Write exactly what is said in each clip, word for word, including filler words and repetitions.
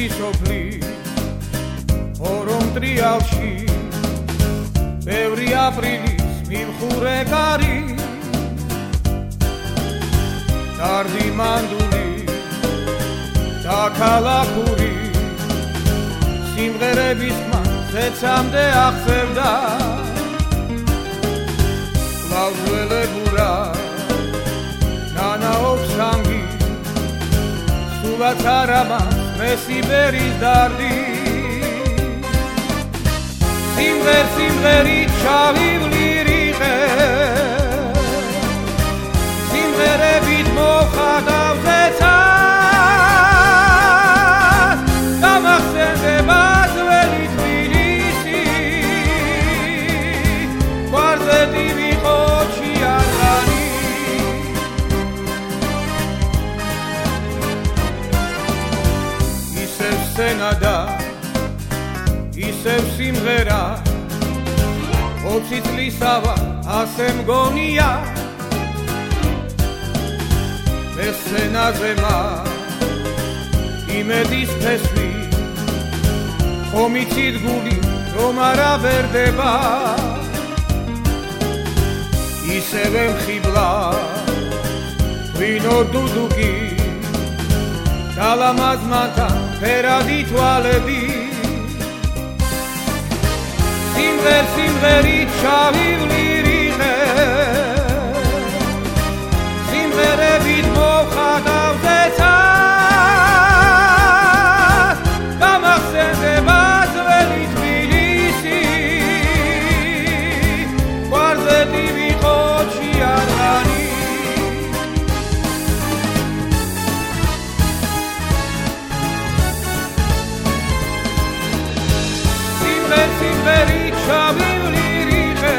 ერთი სოფლი ორომ ტრიალში ბევრი აპრილის მიმხურე კარი დარდი მანდული და ქალაქური სიმღერების ხმა ზეცამდე აღწევდა ლავზველებურა ნანა ოფსანგი სულაც არამა მესიბერის დარდი სიმღერ სიმღერით ჩავივლირიღე სიმღერებით მოხადავ ზეცას დამახსენდება ძველი თბილისი გვარზე ვიყო ჩიარღანი ისევ სცენა და ისევ სიმღერა ოცი წლისავა ასე მგონია სცენაზე მა იმედის ფესვი ხომ იცით გული რომ არა ვერდება ისევე მხიბლა ვინო დუდუკი დალამაზმათა ფერადი თვალები სიმღერ სიმღერით ჩავივლირიღე სიმღერებით მოხადავ ზეცას დამახსენდება ძველი თბილისი გვარზე ვიყო ჩიარღანი სიმღერ სიმღერით ჩავივლირიღე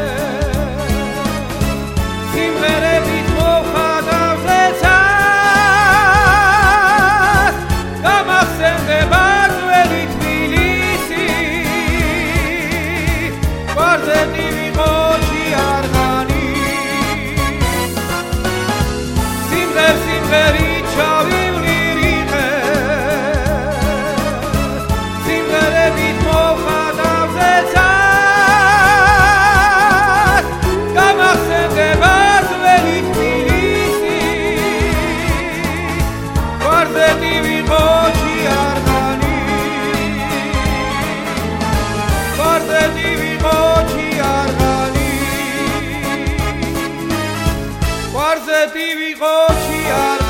სიმღერებით მოხადავ ზეცას დამახსენდება ძველი თბილისი გვარზე ვიყო ჩიარღანი სიმღერ სიმღერით ჩავივლირიღე სიმღერებით მოხადავ ზეცას დამახსენდება ძველი თბილისი გვარზე ვიყო ჩიარღანი გვარზე ვიყო ჩიარღანი გვარზე ვიყო ჩიარღანი